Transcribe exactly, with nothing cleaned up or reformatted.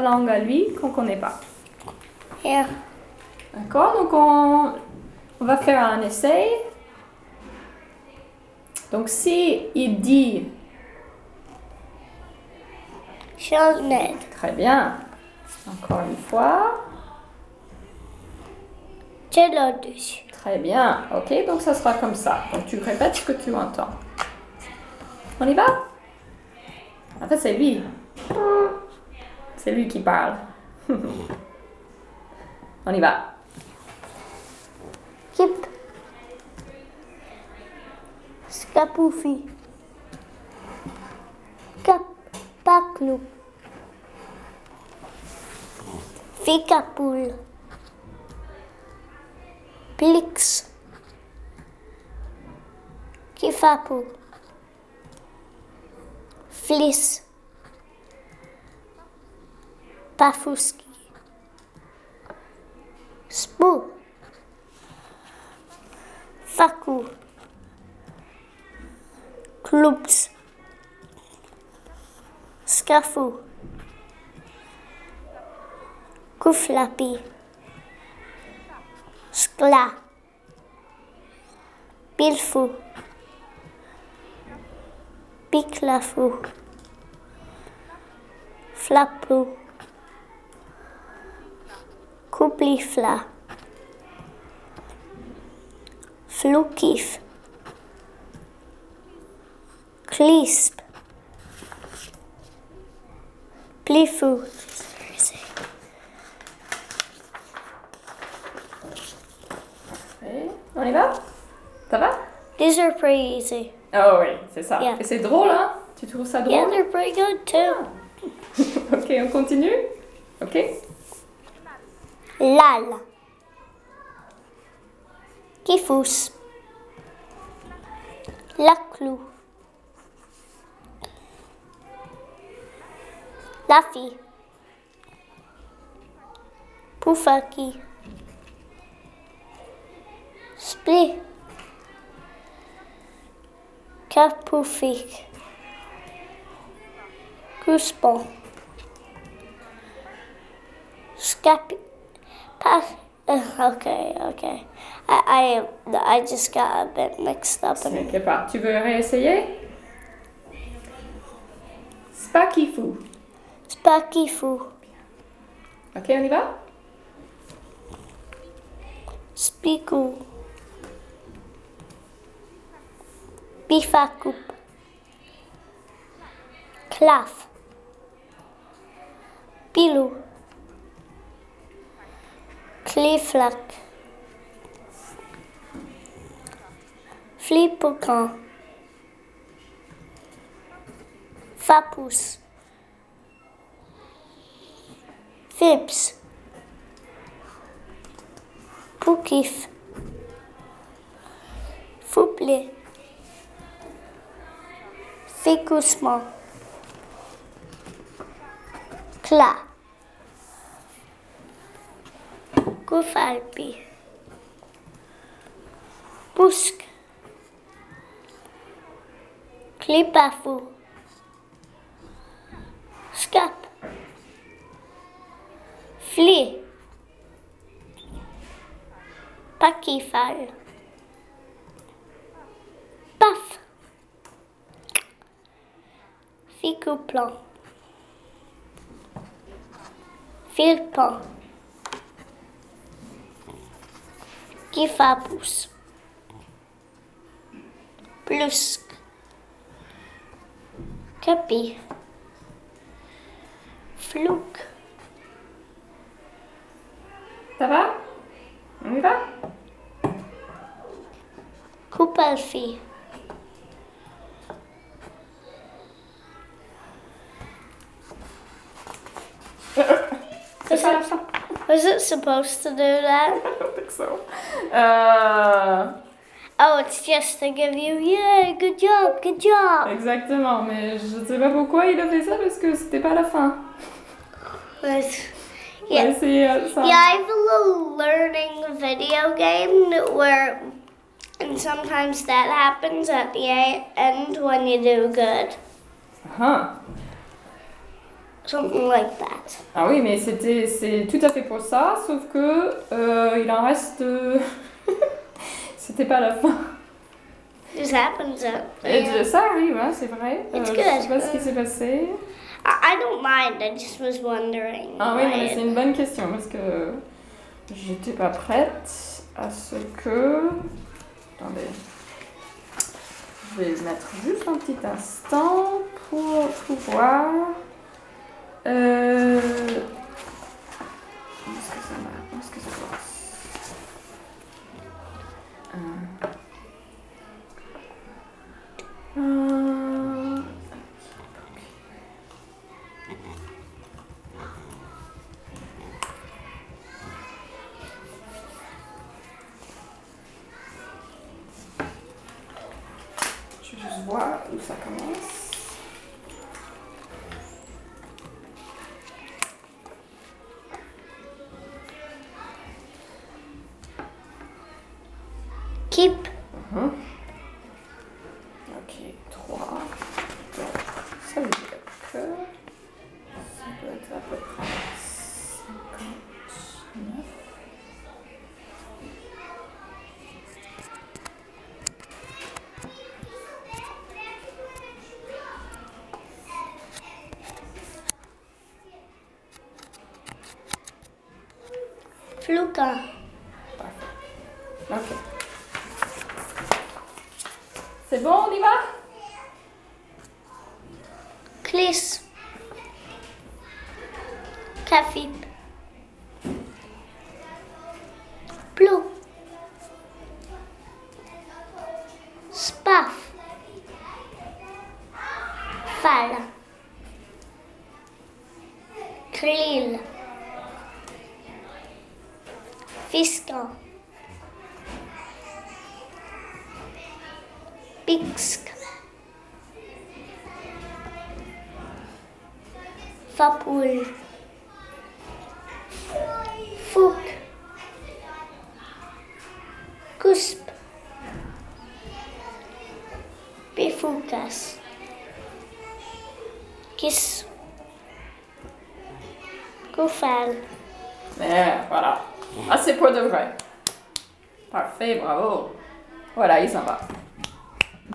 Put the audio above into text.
langue à lui qu'on ne connaît pas. Here. D'accord, donc on, on va faire un essai. Donc si il dit... Charlotte. Très bien. Encore une fois. Charlotte. Très bien. Ok, donc ça sera comme ça. Donc tu répètes ce que tu entends. On y va? En fait, c'est lui. C'est lui qui parle. On y va. Kip. Scapoufi. Cap. Paclou. Ficapoule. Plix. Kifapou. Fliss. Pafouski. Spou. Fakou. Clubs. Scafou. Kouflapi. Skla. Bilfou. Piklafou. Flapou. Couplifla. Floukif. Clisp. Plifou. Et on y va? Ça va? These are pretty easy. Oh oui, c'est ça. Yeah. Et c'est drôle, hein? Tu trouves ça Yeah, drôle? they're pretty good too. Ok, on continue? Ok? Lal. Kifous. Laclou. Laffy. Poufaki. Split. Capoufik. Gooseball. Scapi. Pa- uh, okay, okay. I, I I just got a bit mixed up. In T'inquiète pas. Tu veux réessayer? Spakifou. Spakifou. Ok, on y va? Spikou. Bifakoup. Claf. Pilou. Cliflac. Flipoucan. Fapous. Fibs. Poukif. Fouplé. Ficoussement. Cla. Koufalpi. Pousque. Clipafou. Scap. Fli. Pakifal. Paf. Ficouplan. Filpan. Kifapous. Plusque. Capi. Flouk. Ça va? On y va? Coupalfi. C'est pas la fin. Was it supposed to do that? I don't think so. Euh, Oh, it's just to give you, yeah, good job, good job. exactement, mais je ne sais pas pourquoi il a fait ça parce que c'était pas la fin. With- On va Yeah. essayer euh, ça. Yeah, I have a little learning video game where, and sometimes that happens at the e- end when you do good. Ah, something like that. Ah oui, mais c'était, c'est tout à fait pour ça, sauf que euh, il en reste... euh, c'était pas la fin. This happens. Uh, Et yeah. ça arrive, hein, c'est vrai. It's Euh, good. Je sais pas ce qui s'est passé. I, I don't mind. I just was wondering. Ah oui, why non, mais it- c'est une bonne question parce que j'étais pas prête à ce que... Attendez. Je vais mettre juste un petit instant pour pouvoir... Euh... Où est-ce que ça va? Où est-ce que ça passe? Euh... Euh... Je vais juste voir où ça commence. Keep. Mhm. Ok, trois. Donc, ça veut dire que ça doit être à peu près cinquante-neuf. Fluka. Parfait. Ok. C'est bon, on y va? Klis. Kafip. Blue. Spaff. Fall. Krill. Fiska. Bixk. Fapul. Fuk. Kusp. Bifukas. Kiss. Goufal. Mais voilà. Ah, c'est pour de vrai. Parfait, bravo. Voilà, il s'en va.